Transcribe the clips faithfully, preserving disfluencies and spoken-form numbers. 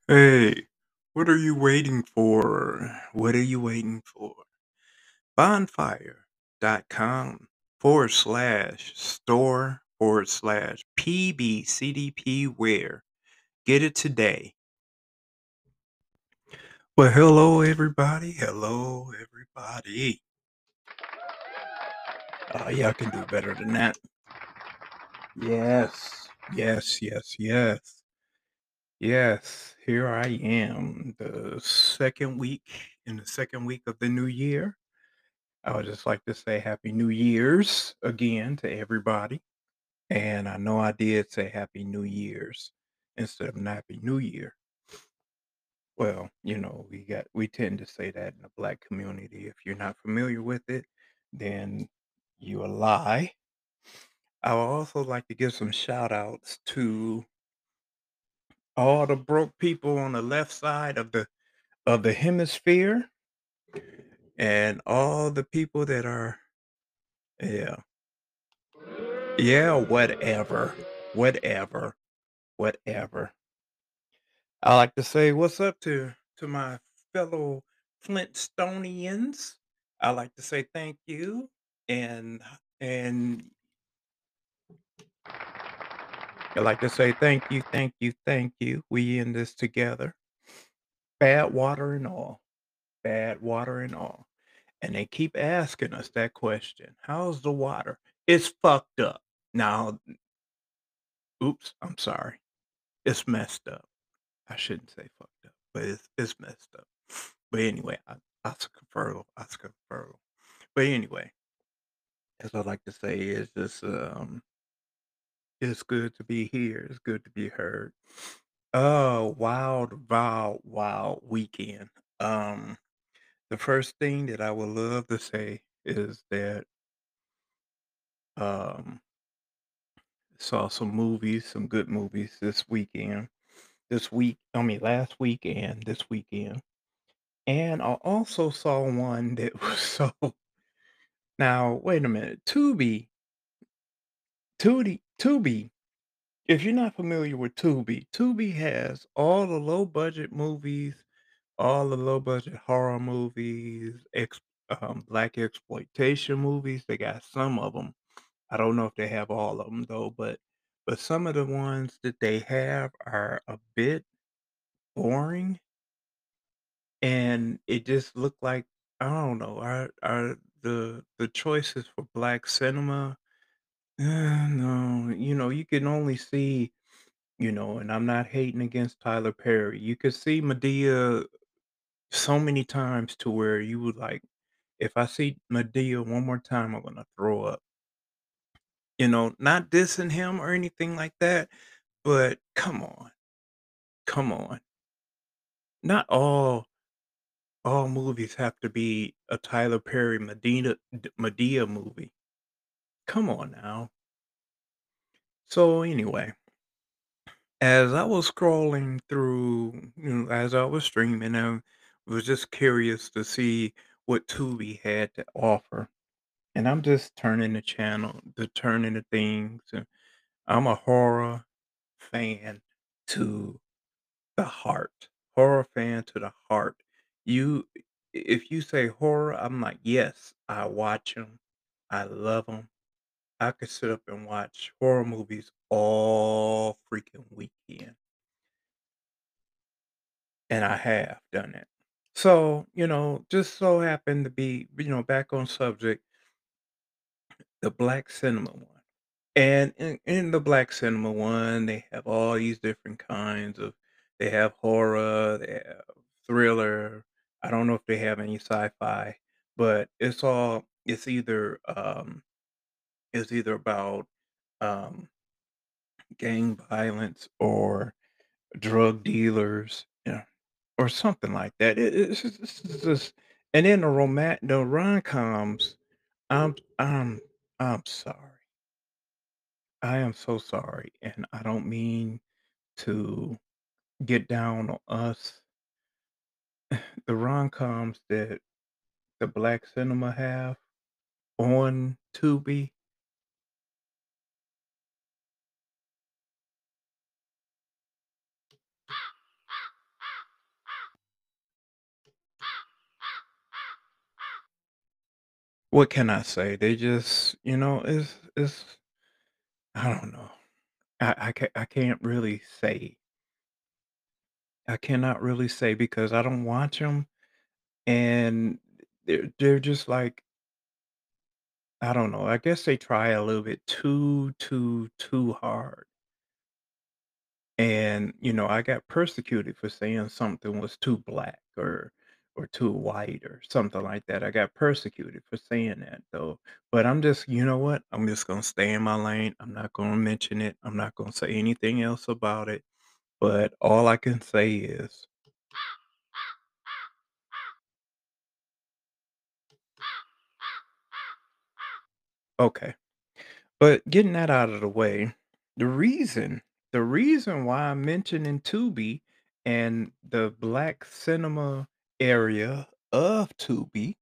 Hey, what are you waiting for? What are you waiting for? Bonfire.com forward slash store forward slash PBCDP wear. Get it today. Well, hello, everybody. Hello, everybody. Uh, y'all can do better than that. Yes, yes, yes, yes. Yes, here I am, the second week in the second week of the new year. I would just like to say Happy New Year's again to everybody. And I know I did say Happy New Year's instead of Happy New Year. Well, you know, we got we tend to say that in the black community. If you're not familiar with it, then you a lie. I would also like to give some shout outs to all the broke people on the left side of the of the hemisphere and all the people that are yeah, yeah, whatever. Whatever. Whatever. I like to say what's up to to my fellow Flintstonians. I like to say thank you and and I like to say thank you, thank you, thank you. We in this together. Bad water and all. Bad water and all. And they keep asking us that question. How's the water? It's fucked up. Now, oops, I'm sorry. It's messed up. I shouldn't say fucked up, but it's it's messed up. But anyway, I Oscar Fertile, Oscar Fertile. But anyway, as I like to say, it's just um, it's good to be here. It's good to be heard. Oh, wild, wild, wild weekend. Um, the first thing that I would love to say is that um, saw some movies, some good movies this weekend. This week, I mean, last weekend, this weekend. And I also saw one that was so now, wait a minute. Tubi, Tubi, Tubi. If you're not familiar with Tubi, Tubi has all the low budget movies, all the low budget horror movies, ex, um, black exploitation movies. They got some of them. I don't know if they have all of them though, but but some of the ones that they have are a bit boring, and it just looked like I don't know. Are are the the choices for black cinema? Uh, no, you know, you can only see, you know, and I'm not hating against Tyler Perry. You could see Medea so many times to where you would like, if I see Medea one more time, I'm gonna throw up. You know, not dissing him or anything like that, but come on, come on. Not all all movies have to be a Tyler Perry Medina d- Medea movie. Come on now. So anyway, as I was scrolling through, you know, as I was streaming, I was just curious to see what Tubi had to offer. And I'm just turning the channel, the turning the things. And I'm a horror fan to the heart. Horror fan to the heart. You, if you say horror, I'm like, yes, I watch them. I love them. I could sit up and watch horror movies all freaking weekend. And I have done it. So, you know, just so happened to be, you know, back on subject, the black cinema one. And in, in the black cinema one, they have all these different kinds of they have horror, they have thriller. I don't know if they have any sci-fi, but it's all it's either um it's either about um gang violence or drug dealers, yeah, or something like that. It, it's just, it's just and then the roman the rom-coms, I'm I'm I'm sorry. I am so sorry, and I don't mean to get down on us. The rom-coms that the black cinema have on Tubi, what can I say? They just, you know, it's it's I don't know. I I ca I can't really say. I cannot really say because I don't watch them, and they're they're just like, I don't know, I guess they try a little bit too, too, too hard. And, you know, I got persecuted for saying something was too black or or too white or something like that. I got persecuted for saying that though. But I'm just, you know what? I'm just gonna stay in my lane. I'm not gonna mention it. I'm not gonna say anything else about it. But all I can say is, okay. But getting that out of the way, the reason the reason why I'm mentioning Tubi and the black cinema area of Tubi,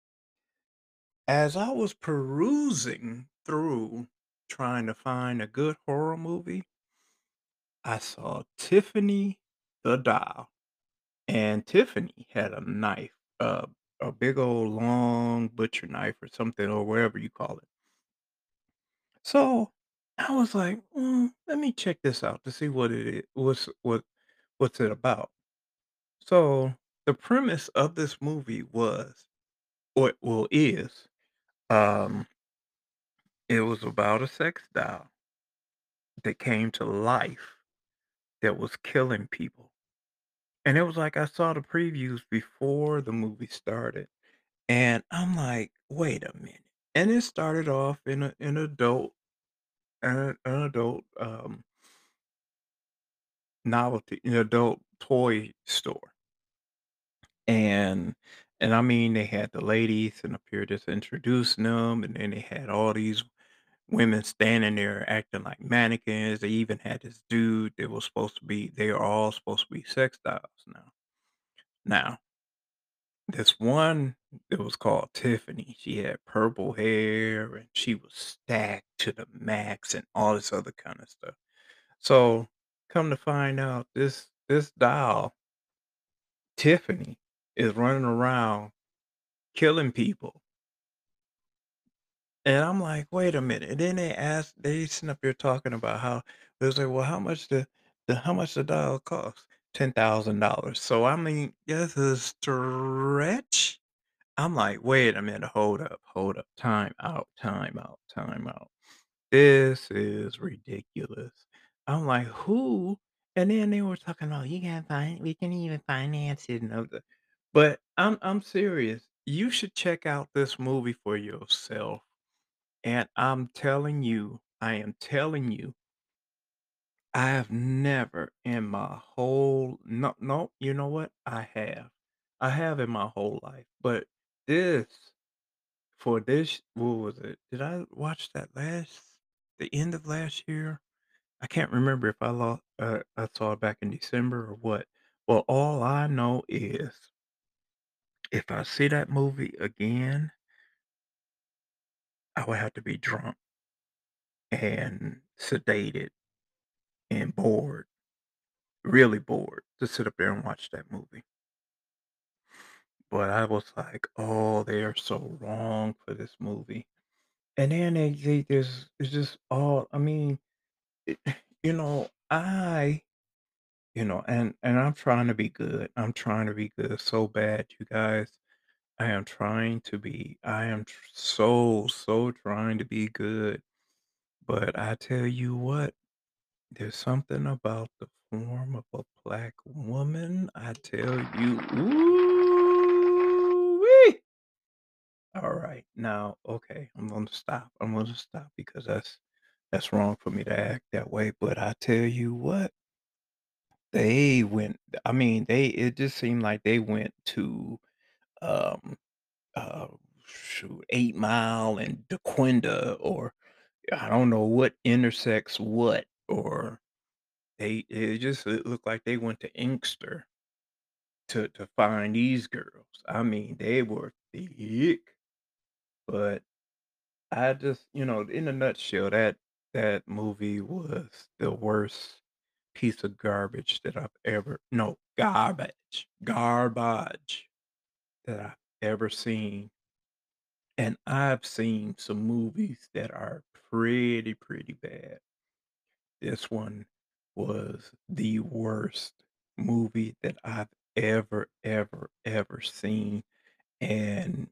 as I was perusing through trying to find a good horror movie, I saw Tiffany the Doll, and Tiffany had a knife, uh, a big old long butcher knife or something, or whatever you call it. So I was like, "Mm, let me check this out to see what it is. What's what what's it about?" So the premise of this movie was, or well is, um, it was about a sex doll that came to life that was killing people. And it was like I saw the previews before the movie started, and I'm like, wait a minute. And it started off in a an adult an, an adult um novelty, an adult toy store. And and I mean they had the ladies and up here just introducing them, and then they had all these women standing there acting like mannequins. They even had this dude that was supposed to be, they are all supposed to be sex dolls now. Now, this one that was called Tiffany, she had purple hair and she was stacked to the max and all this other kind of stuff. So come to find out, this this doll, Tiffany, is running around killing people. And I'm like, "Wait a minute." And then they asked, they sitting up here talking about how they was like, "Well, how much the the how much the doll cost?" ten thousand dollars. So, I mean, that's a stretch. I'm like, "Wait a minute, hold up, hold up, time out, time out, time out. This is ridiculous." I'm like, "Who?" And then they were talking about, "You can find we can even finance it and other." But I'm I'm serious. You should check out this movie for yourself. And I'm telling you, I am telling you, I have never in my whole, no, no, you know what? I have. I have in my whole life. But this, for this, what was it? Did I watch that last, the end of last year? I can't remember if I lost, uh, I saw it back in December or what. Well, all I know is if I see that movie again, I would have to be drunk and sedated and bored, really bored to sit up there and watch that movie. But I was like, "Oh, they are so wrong for this movie." And then they they just it's just all, I mean, it, you know, I you know, and and I'm trying to be good. I'm trying to be good so bad, you guys. I am trying to be. I am tr- so so trying to be good. But I tell you what, there's something about the form of a black woman, I tell you. Ooh-wee! Alright, now, okay, I'm gonna stop. I'm gonna stop because that's that's wrong for me to act that way, but I tell you what, they went, I mean, they it just seemed like they went to, um, uh, shoot, eight Mile and DeQuinda, or I don't know what intersects what, or they it just it looked like they went to Inkster to to find these girls. I mean, they were thick, but I just, you know, in a nutshell, that that movie was the worst piece of garbage that I've ever, no, garbage, garbage that I've ever seen. And I've seen some movies that are pretty, pretty bad. This one was the worst movie that I've ever, ever, ever seen, and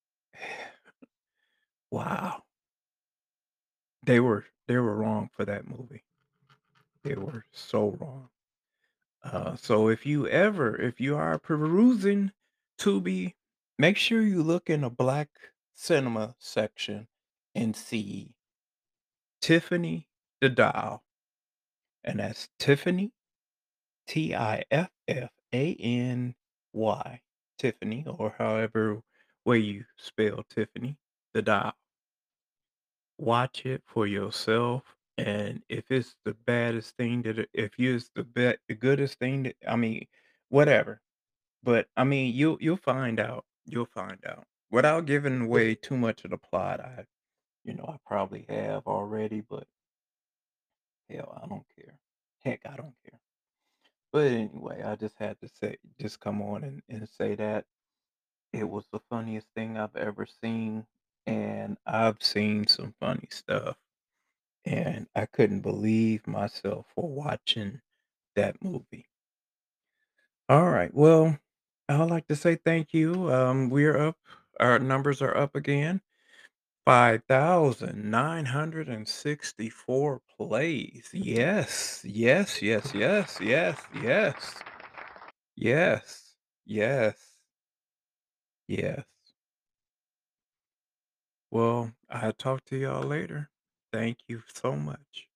wow, they were they were wrong for that movie. They were so wrong. Uh, so if you ever if you are perusing Tubi, make sure you look in the black cinema section and see Tiffany the Doll, and that's Tiffany, T I F F A N Y, Tiffany, or however way you spell Tiffany the Doll. Watch it for yourself, and if it's the baddest thing that it if it's the be the goodest thing that I mean, whatever. But, I mean, you'll you'll find out. You'll find out. Without giving away too much of the plot, I you know, I probably have already, but hell, I don't care. Heck, I don't care. But anyway, I just had to say just come on and and say that it was the funniest thing I've ever seen, and I've seen some funny stuff, and I couldn't believe myself for watching that movie. Alright, well, I'd like to say thank you, um, we're up our numbers are up again, five thousand nine hundred sixty-four plays. Yes, yes, yes, yes, yes, yes, yes, yes, yes. Well, I'll talk to y'all later. Thank you so much.